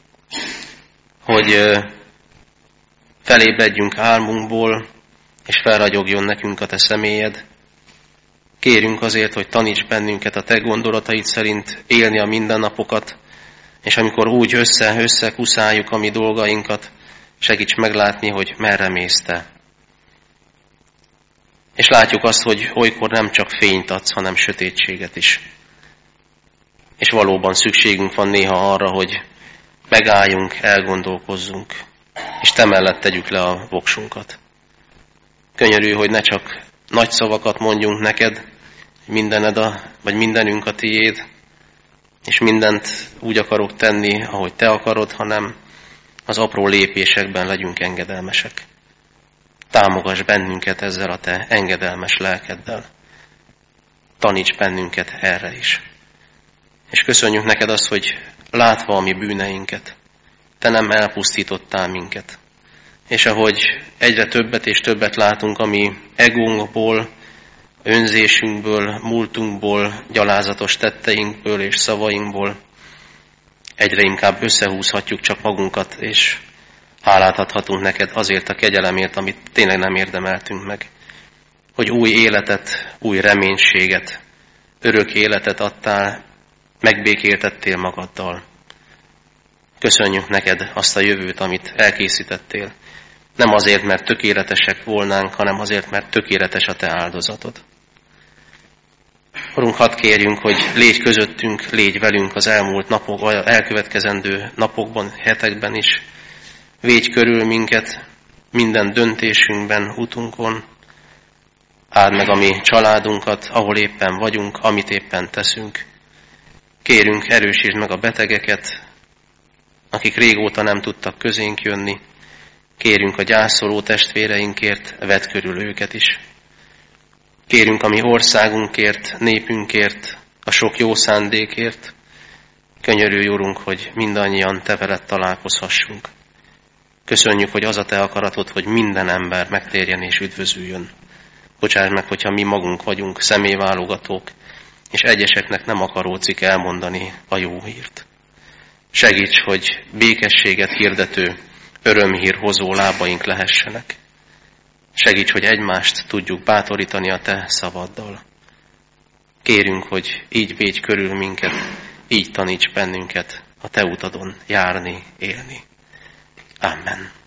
Speaker 2: hogy felébredjünk álmunkból, és felragyogjon nekünk a Te személyed. Kérünk azért, hogy taníts bennünket a Te gondolataid szerint élni a mindennapokat, és amikor úgy összekuszáljuk a mi dolgainkat, segíts meglátni, hogy merre mész Te. És látjuk azt, hogy olykor nem csak fényt adsz, hanem sötétséget is. És valóban szükségünk van néha arra, hogy megálljunk, elgondolkozzunk, és Te mellett tegyük le a voksunkat. Könyörülj, hogy ne csak nagy szavakat mondjunk neked, vagy mindenünk a Tiéd, és mindent úgy akarok tenni, ahogy Te akarod, hanem az apró lépésekben legyünk engedelmesek. Támogass bennünket ezzel a Te engedelmes lelkeddel. Taníts bennünket erre is. És köszönjük neked azt, hogy látva a mi bűneinket, Te nem elpusztítottál minket. És ahogy egyre többet és többet látunk a mi egónkból, önzésünkből, múltunkból, gyalázatos tetteinkből és szavainkból, egyre inkább összehúzhatjuk csak magunkat, és hálát adhatunk neked azért a kegyelemért, amit tényleg nem érdemeltünk meg. Hogy új életet, új reménységet, örök életet adtál, megbékéltettél magaddal. Köszönjük neked azt a jövőt, amit elkészítettél. Nem azért, mert tökéletesek volnánk, hanem azért, mert tökéletes a Te áldozatod. Urunk, hadd kérjünk, hogy légy közöttünk, légy velünk az elkövetkezendő napokban, hetekben is. Védj körül minket minden döntésünkben, utunkon. Áld meg a mi családunkat, ahol éppen vagyunk, amit éppen teszünk. Kérünk, erősítsd meg a betegeket, akik régóta nem tudtak közénk jönni. Kérünk a gyászoló testvéreinkért, vedd körül őket is. Kérünk a mi országunkért, népünkért, a sok jó szándékért. Könyörülj, Urunk, hogy mindannyian Te veled találkozhassunk. Köszönjük, hogy az a Te akaratod, hogy minden ember megtérjen és üdvözüljön. Bocsáss meg, hogyha mi magunk vagyunk személyválogatók, és egyeseknek nem akarócik elmondani a jó hírt. Segíts, hogy békességet hirdető, örömhír hozó lábaink lehessenek. Segíts, hogy egymást tudjuk bátorítani a Te szavaddal. Kérünk, hogy így védj körül minket, így taníts bennünket a Te utadon járni, élni. Amen.